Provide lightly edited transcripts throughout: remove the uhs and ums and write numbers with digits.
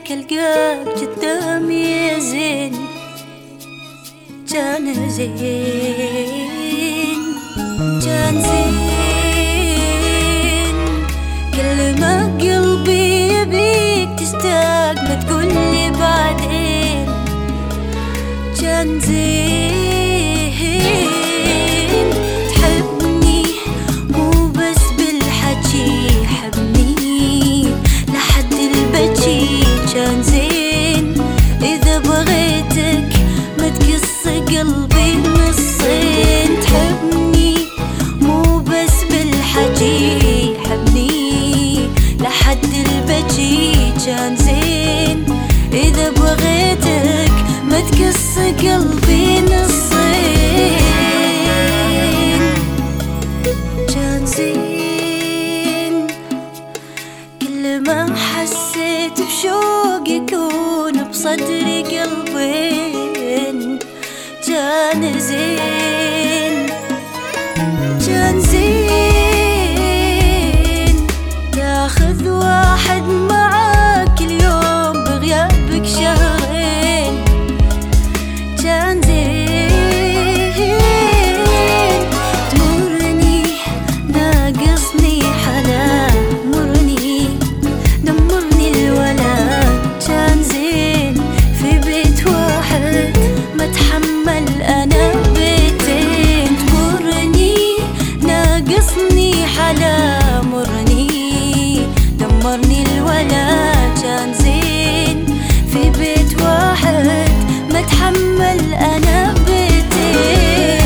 عليك القاك قدامي يا زين، كان زين كان زين. كل ما قلبي يبيك تشتاق ما تقولي بعدين، كان زين. تحبني مو بس بالحكي، حبني لحد البكي، كان زين. إذا بغيتك ما تقص قلبي نصين، تحبني مو بس بالحكي، حبني لحد البكي، كان زين. إذا بغيتك ما تقص قلبي نصين، كان زين. كل ما حسيت بشوق يكون بصدري قلبين، كان زين كان زين. تاخذ واحد معاك اليوم بغيابك شهرين، كان زين. تمرني ناقصني حلا، مرني دمرني الولا، كان زين. في بيت واحد ما اتحمل انا بيتين، تمرني ناقصني حلا، مرني دمرني الولا، كان زين. في بيت واحد ما اتحمل انا بيتين.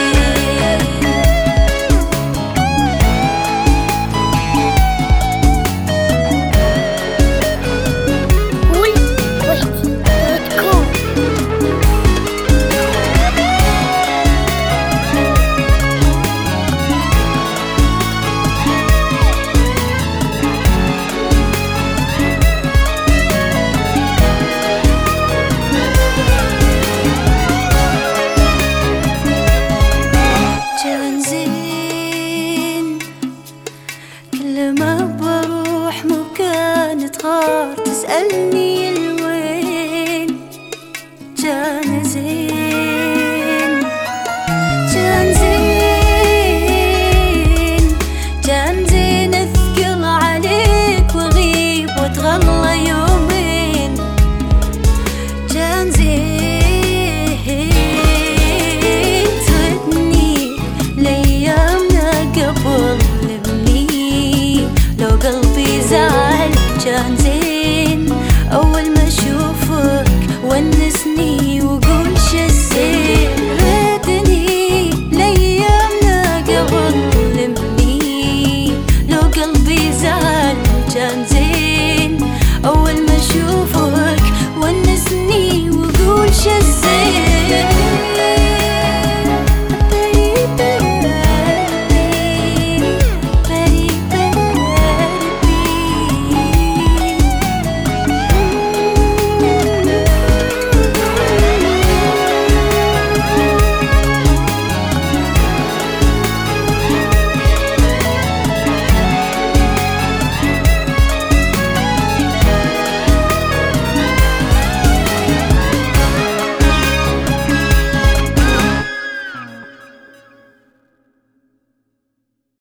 كل ما بروح مكان تغار تسألني الوين، كان زين.